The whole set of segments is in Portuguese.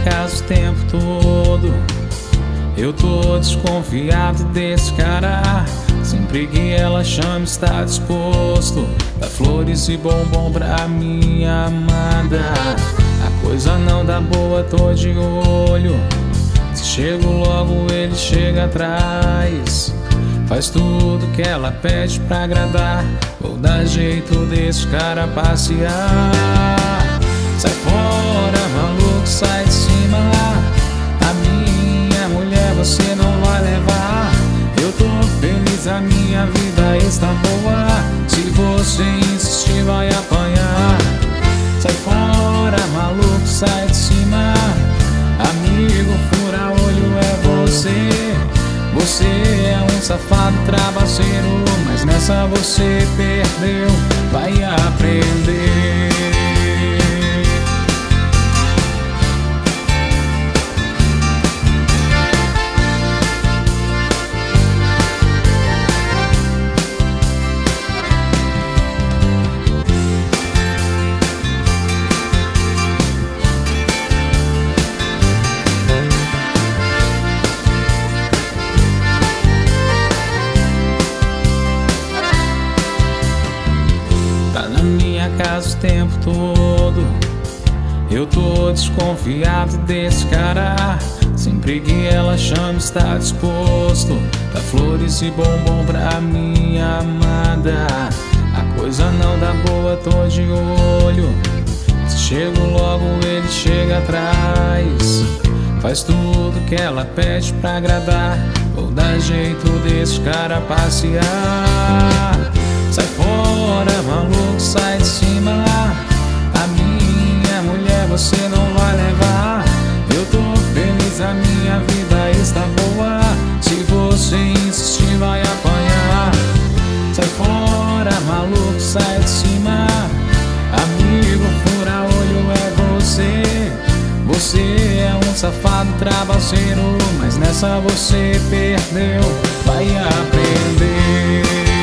casa o tempo todo. Eu tô desconfiado desse cara. Sempre que ela chama está disposto. Dá flores e bombom pra minha amada. A coisa não dá boa, tô de olho. Se chego logo ele chega atrás. Faz tudo que ela pede pra agradar. Vou dar jeito desse cara passear. Sai fora, maluco, sai de cima. A minha mulher você não vai levar. Eu tô feliz, a minha vida está boa. Se você insistir vai apanhar. Sai fora, maluco, sai de cima. Amigo, fura olho é você. Você é um safado trapaceiro, mas nessa você perdeu, vai aprender. Casa o tempo todo. Eu tô desconfiado desse cara. Sempre que ela chama está disposto. Dá flores e bombom pra minha amada. A coisa não dá boa, tô de olho. Se chego logo ele chega atrás. Faz tudo que ela pede pra agradar. Vou dar jeito desse cara passear. Sai fora, maluco, sai de cima. A minha mulher você não vai levar. Eu tô feliz, a minha vida está boa. Se você insistir vai apanhar. Sai fora, maluco, sai de cima. Amigo, fura olho é você. Você é um safado trapaceiro, mas nessa você perdeu, vai aprender.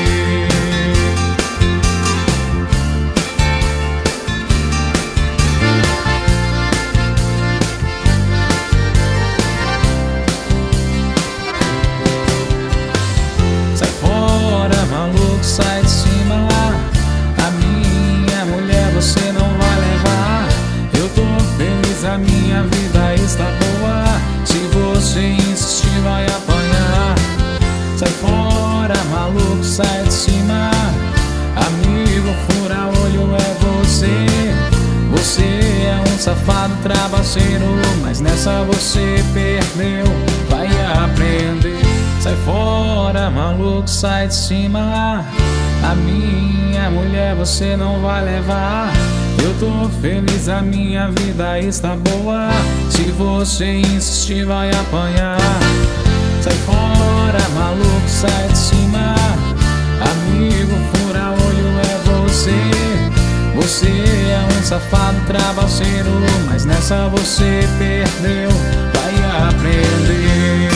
Maluco, sai de cima. A minha mulher você não vai levar. Eu tô feliz, a minha vida está boa. Se você insistir vai apanhar. Sai fora, maluco, sai de cima. Amigo, fura olho é você. Você é um safado trapaceiro, mas nessa você perdeu, vai aprender. Sai fora, maluco, sai de cima. A minha mulher você não vai levar. Eu tô feliz, a minha vida está boa. Se você insistir vai apanhar. Sai fora, maluco, sai de cima. Amigo, fura olho é você. Você é um safado trapaceiro, mas nessa você perdeu, vai aprender.